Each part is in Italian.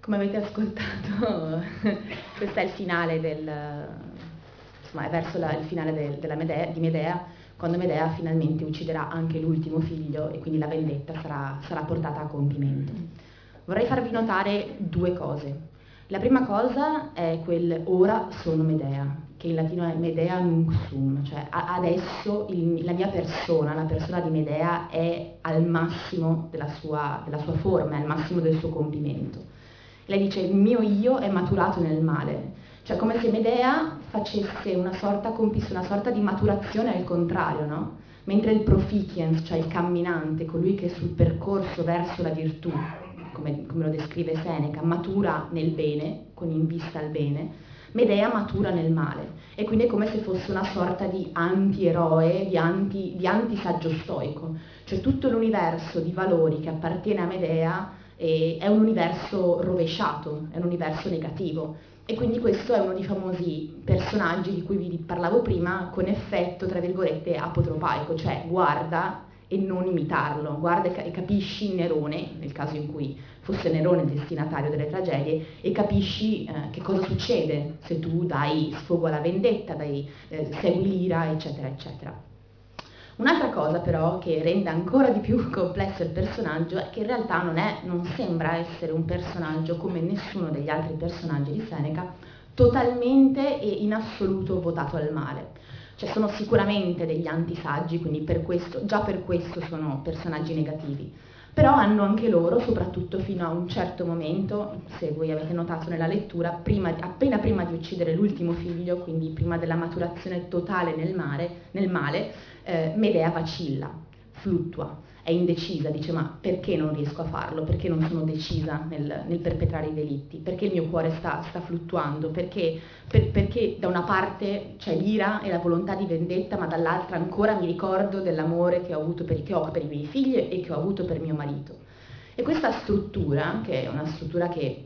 Come avete ascoltato, questo è il finale insomma, è verso il finale di Medea, quando Medea finalmente ucciderà anche l'ultimo figlio e quindi la vendetta sarà portata a compimento. Vorrei farvi notare due cose. La prima cosa è quel ora sono Medea, che in latino è Medea nunc sum, cioè adesso la mia persona, la persona di Medea è al massimo della sua forma, è al massimo del suo compimento. Lei dice il mio io è maturato nel male, cioè come se Medea compisse una sorta di maturazione al contrario, no? Mentre il proficiens, cioè il camminante, colui che è sul percorso verso la virtù, come lo descrive Seneca, matura nel bene, con in vista al bene, Medea matura nel male. E quindi è come se fosse una sorta di antieroe, di antisaggio stoico. Cioè tutto l'universo di valori che appartiene a Medea è un universo rovesciato, è un universo negativo. E quindi questo è uno dei famosi personaggi di cui vi parlavo prima, con effetto, tra virgolette, apotropaico, cioè guarda e non imitarlo, guarda e capisci Nerone, nel caso in cui fosse Nerone il destinatario delle tragedie, e capisci che cosa succede se tu dai sfogo alla vendetta, segui l'ira, eccetera, eccetera. Un'altra cosa però che rende ancora di più complesso il personaggio è che in realtà non sembra essere un personaggio come nessuno degli altri personaggi di Seneca, totalmente e in assoluto votato al male. Cioè sono sicuramente degli antisaggi, quindi già per questo sono personaggi negativi. Però hanno anche loro, soprattutto fino a un certo momento, se voi avete notato nella lettura, appena prima di uccidere l'ultimo figlio, quindi prima della maturazione totale nel male, Medea vacilla, fluttua, è indecisa, dice ma perché non riesco a farlo, perché non sono decisa nel perpetrare i delitti, perché il mio cuore sta fluttuando, perché da una parte c'è l'ira e la volontà di vendetta, ma dall'altra ancora mi ricordo dell'amore che ho per i miei figli e che ho avuto per mio marito. E questa struttura, che è una struttura che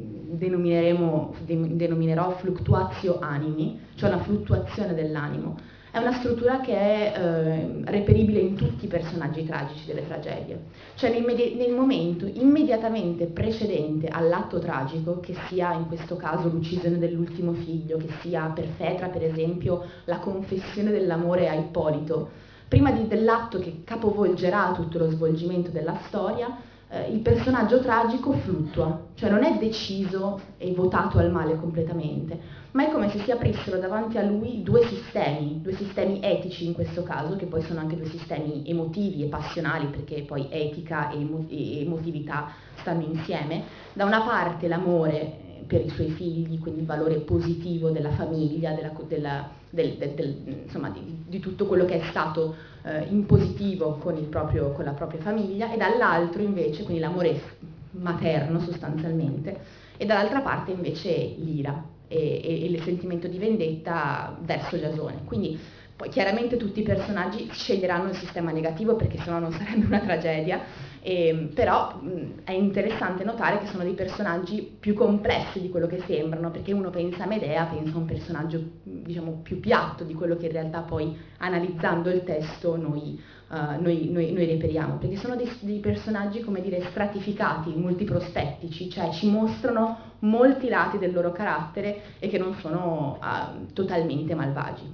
denominerò fluctuatio animi, cioè una fluttuazione dell'animo, è una struttura che è reperibile in tutti i personaggi tragici delle tragedie. Cioè nel momento immediatamente precedente all'atto tragico, che sia in questo caso l'uccisione dell'ultimo figlio, che sia per Fetra per esempio la confessione dell'amore a Ippolito, prima dell'atto che capovolgerà tutto lo svolgimento della storia, il personaggio tragico fluttua, cioè non è deciso e votato al male completamente, ma è come se si aprissero davanti a lui due sistemi etici in questo caso, che poi sono anche due sistemi emotivi e passionali, perché poi etica e emotività stanno insieme. Da una parte l'amore per i suoi figli, quindi il valore positivo della famiglia, insomma, di tutto quello che è stato in positivo con la propria famiglia, e dall'altro invece, quindi l'amore materno sostanzialmente, e dall'altra parte invece l'ira e il sentimento di vendetta verso Giasone. Quindi poi chiaramente tutti i personaggi sceglieranno il sistema negativo perché sennò non sarebbe una tragedia, però è interessante notare che sono dei personaggi più complessi di quello che sembrano, perché uno pensa a Medea, pensa a un personaggio diciamo più piatto di quello che in realtà poi analizzando il testo noi reperiamo, perché sono dei personaggi, come dire, stratificati, multiprospettici, cioè ci mostrano molti lati del loro carattere e che non sono totalmente malvagi.